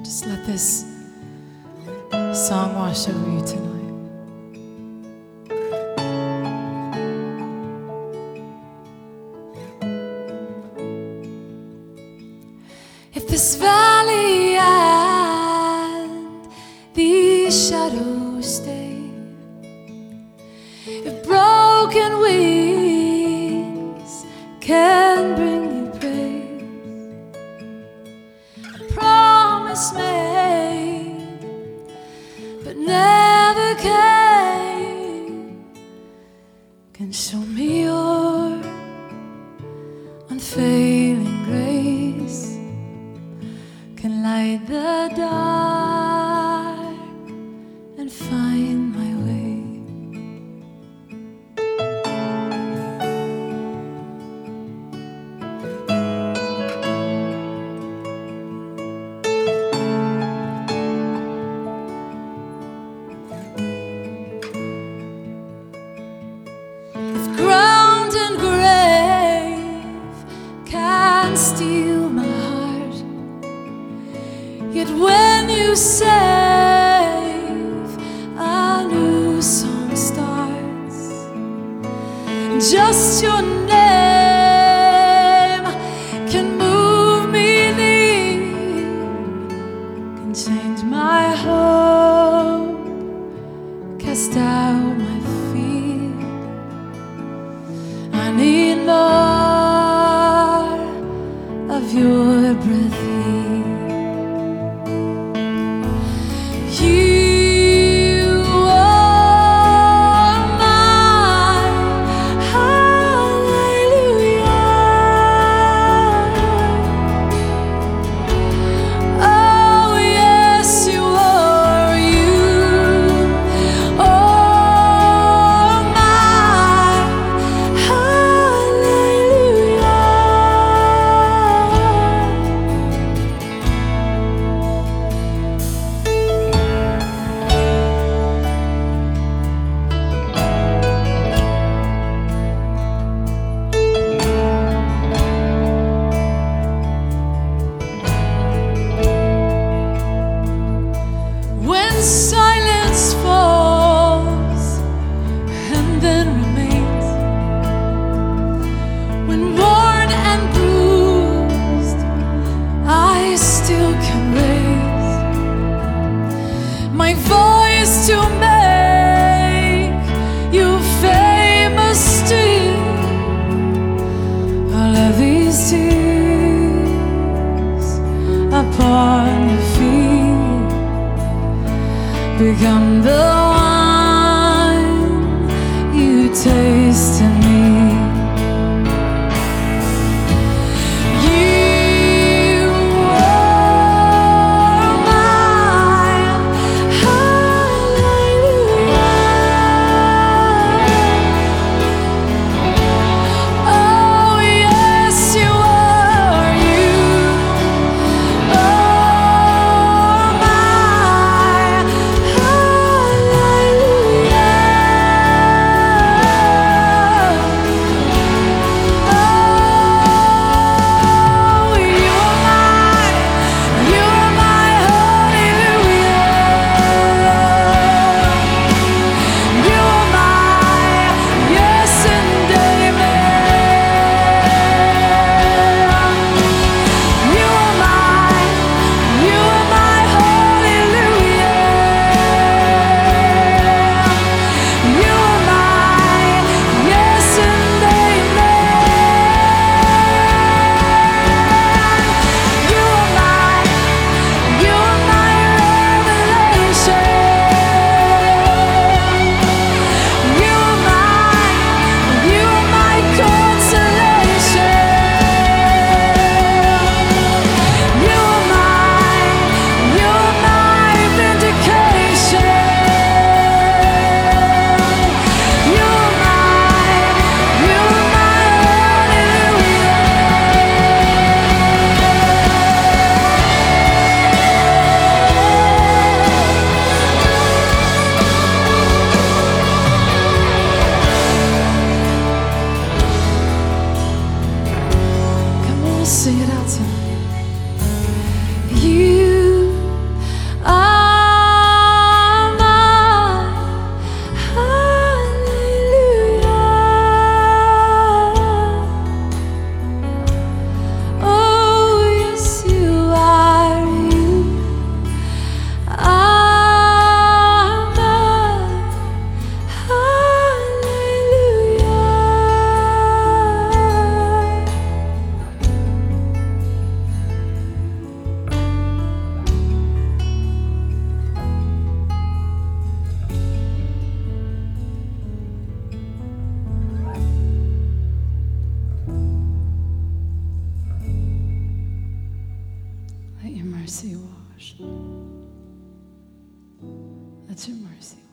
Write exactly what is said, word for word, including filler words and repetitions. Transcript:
Just let this song wash over you tonight. If this valley and these shadows stay, if broken wings can bring you praise, promise made but never came, can show me your unfailing grace, can light the dark and find my way. If ground and grave can steal my heart, yet when you save, a new song starts. Just your name can move me near, can change my hope, cast out my fear. I need more of your breath here. You are my hallelujah. Oh yes, you are. You are my hallelujah. When silence falls and then remains, when worn and bruised I still can raise my voice to make you famous still. All of these tears upon your feet become the wine you taste in me. You are my hallelujah. Oh yes, you are. You are my hallelujah. mercy wash. Let your mercy